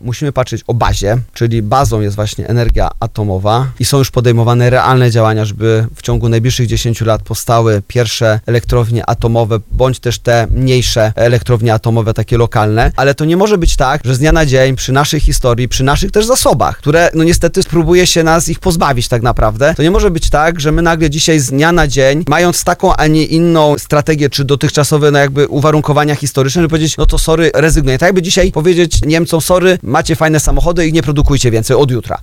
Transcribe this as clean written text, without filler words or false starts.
Musimy patrzeć o bazie, czyli bazą jest właśnie energia atomowa i są już podejmowane realne działania, żeby w ciągu najbliższych 10 lat powstały pierwsze elektrownie atomowe, bądź też te mniejsze elektrownie atomowe, takie lokalne, ale to nie może być tak, że z dnia na dzień przy naszej historii, przy naszych też zasobach, które no niestety spróbuje się nas ich pozbawić tak naprawdę, to nie może być tak, że my nagle dzisiaj z dnia na dzień, mając taką, a nie inną strategię, czy dotychczasowe jakby uwarunkowania historyczne, żeby powiedzieć, no to sorry, rezygnuję. Tak jakby dzisiaj powiedzieć Niemcom, sorry, macie fajne samochody i nie produkujcie więcej od jutra.